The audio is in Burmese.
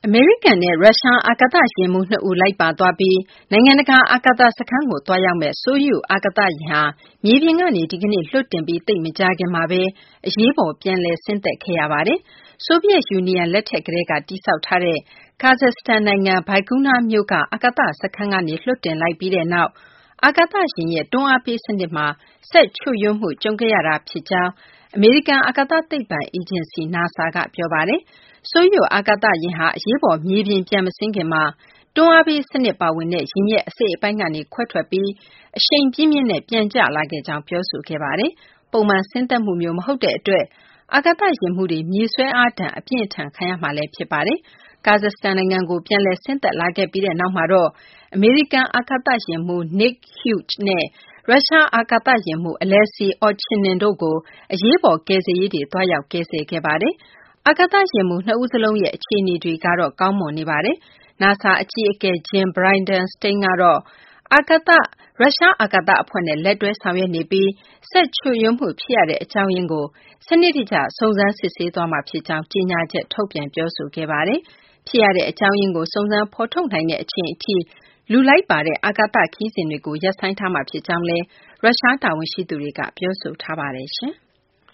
အမေရိကန်နဲ့ရုရှားအာကာသယာဉ်မှူး2ဦးလိုက်ပါသွားပြီးနိုင်ငံတကာအာကာသစခန်းကိုသွားရောက်မဲ့ Soyuz အာကာသယာဉ်ဟာမြေပြင်ကနေဒီကနေ့လွှတ်တင်ပြီးသိပ်မကြာခင်မှာပဲအရေးပေါ်ပြန်လည်ဆင်းသက်ခဲ့ရပါတယ်။ ဆိုဗီယက်ယူနီယံလက်ထက်ကတည်းကတည်ဆောက်ထားတဲ့ Kazakhstan နိုင်ငံ Baikonur မြို့ကအာကာသစခန်းကနေလွှတ်တင်လိုက်ပြီးတဲ့နောက်အာကာသယာဉ်ရဲ့တွန်းအားပေးစနစ်မှာစက်ချို့ယွင်းမှုကြုံခဲ့ရတာဖြစ်ကြောင်းအမေရိကန်အာကာသသိပ္ပံအေဂျင်စီ NASA ကပြောပါတယ်။ Soyuz အာကာသယာဉ်ဟာအရေးပေါ်မြေပြင်ပြန်မဆင်းခင်မှာတွန်းအားပေးစနစ်ပါဝင်တဲ့ယာဉ်ရဲ့အစိတ်အပိုင်းကနေခွဲထွက်ပြီးအရှိန်ပြင်းပြင်းနဲ့ပြန်ကျလာခဲ့ကြောင်းပြောဆိုခဲ့ပါတယ်။ ပုံမှန်ဆင်းသက်မှုမျိုးမဟုတ်တဲ့အတွက်အာကာသယာဉ်မှူးတွေမြေဆွဲအားဒဏ်အပြင်းအထန်ခံရမှာလည်းဖြစ်ပါတယ်။ Kazakhstan နိုင်ငံကိုပြန်လည်ဆင်းသက်လာခဲ့ပြီးနောက်မှာတော့အမေရိကန်အာကာသယာဉ်မှူး Nick Hague နဲ့ရုရှားအာကာသယာဉ်မှူး Alexei Ovchinin တို့ကိုအရေးပေါ်ကယ်ဆယ်ရေးတွေသွားရောက်ကယ်ဆယ်ခဲ့ပါတယ်။ အာကာသယာဉ်မှူး2ဦးစလုံးရဲ့အခြေအနေတွေကတော့ကောင်းမွန်နေပါတယ်။ NASA အကြီးအကဲ Jim Bridenstine ကတော့ရုရှားအာကာသအဖွဲ့နဲ့လက်တွဲဆောင်ရွက်နေပြီးစက်ချို့ယွင်းမှုဖြစ်ရတဲ့အကြောင်းရင်းကိုစနစ်တကျစုံစမ်းစစ်ဆေးသွားမှာဖြစ်ကြောင်းကြေညာချက်ထုတ်ပြန်ပြောဆိုခဲ့ပါတယ်။ ဖြစ်ရတဲ့အကြောင်းရင်းကိုစုံစမ်းဖော်ထုတ်နိုင်တဲ့အချိန်အထိလူလိုက်ပါတဲ့အာကာသခရီးစဉ်တွေကိုရပ်ဆိုင်းထားမှာဖြစ်ကြောင်းလည်းရုရှားတာဝန်ရှိသူတွေကပြောဆိုထားပါတယ်။